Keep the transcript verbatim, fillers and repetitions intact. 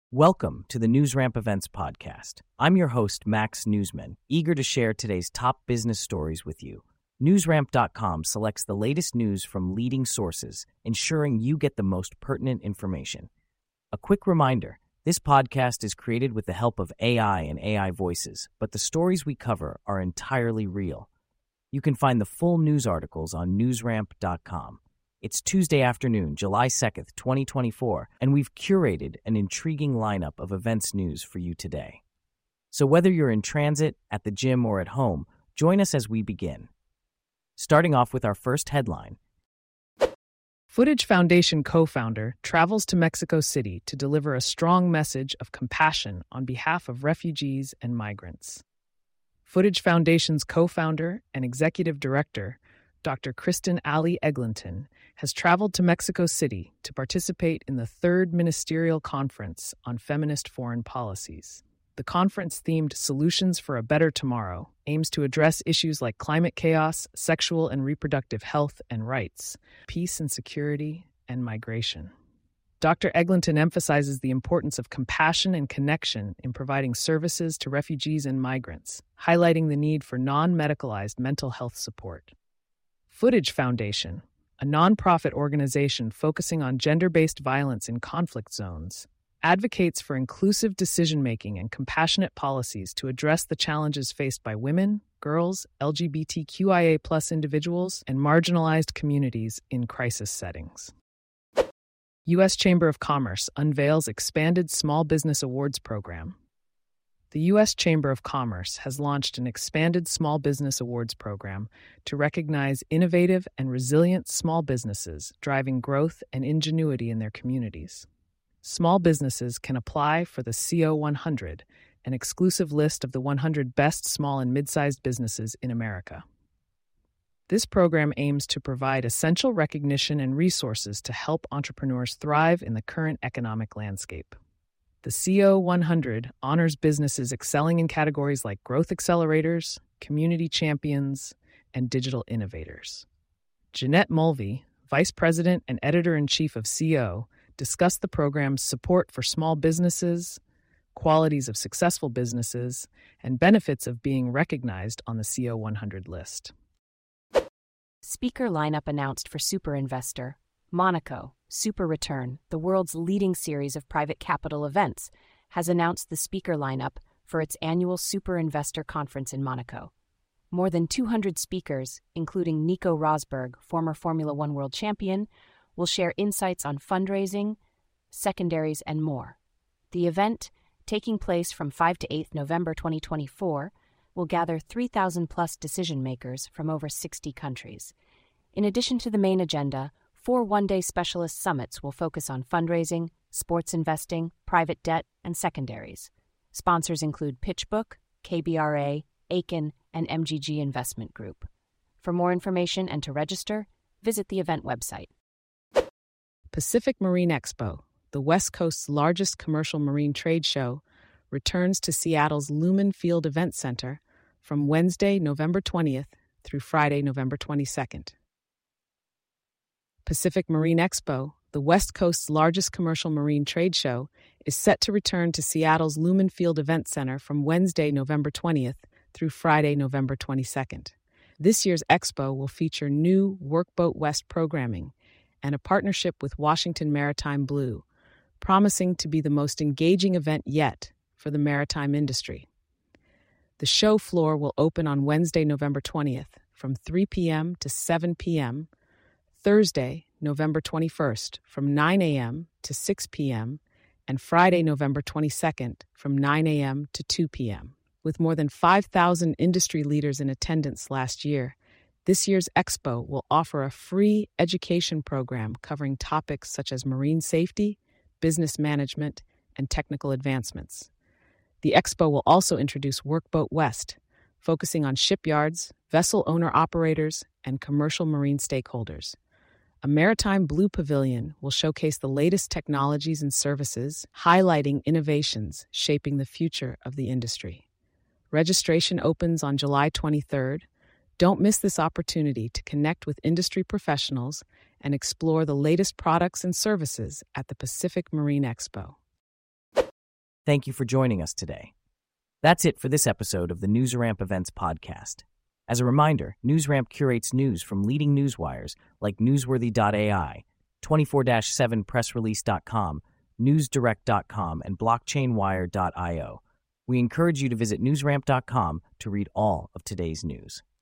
Welcome to the NewsRamp Events Podcast. I'm your host, Max Newsman, eager to share today's top business stories with you. NewsRamp dot com selects the latest news from leading sources, ensuring you get the most pertinent information. A quick reminder, this podcast is created with the help of A I and A I voices, but the stories we cover are entirely real. You can find the full news articles on NewsRamp dot com. It's Tuesday afternoon, July second, twenty twenty-four, and we've curated an intriguing lineup of events news for you today. So whether you're in transit, at the gym, or at home, join us as we begin. Starting off with our first headline. Footage Foundation co-founder travels to Mexico City to deliver a strong message of compassion on behalf of refugees and migrants. Footage Foundation's co-founder and executive director, Doctor Kristen Alley Eglinton, has traveled to Mexico City to participate in the third ministerial conference on feminist foreign policies. The conference, themed Solutions for a Better Tomorrow, aims to address issues like climate chaos, sexual and reproductive health and rights, peace and security, and migration. Doctor Eglinton emphasizes the importance of compassion and connection in providing services to refugees and migrants, highlighting the need for non-medicalized mental health support. Footage Foundation, a nonprofit organization focusing on gender-based violence in conflict zones, advocates for inclusive decision-making and compassionate policies to address the challenges faced by women, girls, L G B T Q I A plus individuals, and marginalized communities in crisis settings. U S Chamber of Commerce unveils expanded Small Business Awards program. The U S Chamber of Commerce has launched an expanded Small Business Awards program to recognize innovative and resilient small businesses driving growth and ingenuity in their communities. Small businesses can apply for the C O one hundred, an exclusive list of the one hundred best small and mid-sized businesses in America. This program aims to provide essential recognition and resources to help entrepreneurs thrive in the current economic landscape. The C O one hundred honors businesses excelling in categories like growth accelerators, community champions, and digital innovators. Jeanette Mulvey, Vice President and Editor-in-Chief of C O, discussed the program's support for small businesses, qualities of successful businesses, and benefits of being recognized on the C O one hundred list. Speaker lineup announced for Super Investor. Monaco, Super Return, the world's leading series of private capital events, has announced the speaker lineup for its annual Super Investor Conference in Monaco. More than two hundred speakers, including Nico Rosberg, former Formula One world champion, will share insights on fundraising, secondaries, and more. The event, taking place from the fifth to eighth of November twenty twenty-four, will gather three thousand plus decision-makers from over sixty countries. In addition to the main agenda, four one-day specialist summits will focus on fundraising, sports investing, private debt, and secondaries. Sponsors include PitchBook, K B R A, Aiken, and M G G Investment Group. For more information and to register, visit the event website. Pacific Marine Expo, the West Coast's largest commercial marine trade show, returns to Seattle's Lumen Field Event Center from Wednesday, November twentieth through Friday, November twenty-second. Pacific Marine Expo, the West Coast's largest commercial marine trade show, is set to return to Seattle's Lumen Field Event Center from Wednesday, November twentieth through Friday, November twenty-second. This year's expo will feature new Workboat West programming and a partnership with Washington Maritime Blue, promising to be the most engaging event yet for the maritime industry. The show floor will open on Wednesday, November twentieth from three p.m. to seven p.m., Thursday, November twenty-first from nine a.m. to six p.m., and Friday, November twenty-second from nine a.m. to two p.m. With more than five thousand industry leaders in attendance last year, this year's expo will offer a free education program covering topics such as marine safety, business management, and technical advancements. The expo will also introduce Workboat West, focusing on shipyards, vessel owner-operators, and commercial marine stakeholders. A Maritime Blue Pavilion will showcase the latest technologies and services, highlighting innovations shaping the future of the industry. Registration opens on July twenty-third. Don't miss this opportunity to connect with industry professionals and explore the latest products and services at the Pacific Marine Expo. Thank you for joining us today. That's it for this episode of the NewsRamp Events podcast. As a reminder, NewsRamp curates news from leading newswires like Newsworthy dot A I, twenty-four seven press release dot com, news direct dot com, and blockchain wire dot io. We encourage you to visit newsramp dot com to read all of today's news.